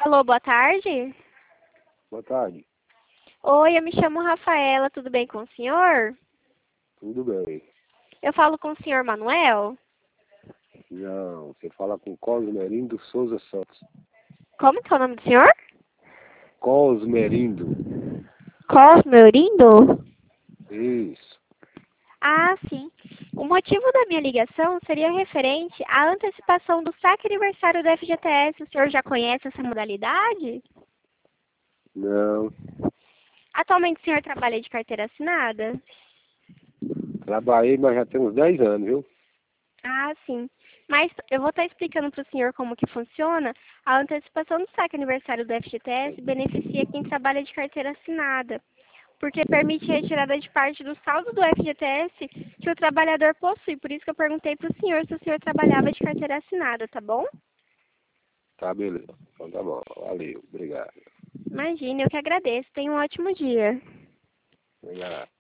Alô, boa tarde. Boa tarde. Oi, eu me chamo Rafaela, tudo bem com o senhor? Tudo bem? Eu falo com o senhor Manuel? Não, você fala com Cosmerindo Souza Santos. Como que é o nome do senhor? Cosmerindo. Cosme Eurindo? Isso. Ah, sim. O motivo da minha ligação seria referente à antecipação do saque aniversário do FGTS. O senhor já conhece essa modalidade? Não. Atualmente o senhor trabalha de carteira assinada? Trabalhei, mas já tem uns 10 anos, viu? Ah, sim. Mas eu vou estar explicando para o senhor como que funciona. A antecipação do saque aniversário do FGTS beneficia quem trabalha de carteira assinada, porque permite a retirada de parte do saldo do FGTS que o trabalhador possui. Por isso que eu perguntei para o senhor se o senhor trabalhava de carteira assinada, tá bom? Tá, beleza. Então tá bom. Valeu. Obrigado. Imagine, eu que agradeço. Tenha um ótimo dia. Obrigado.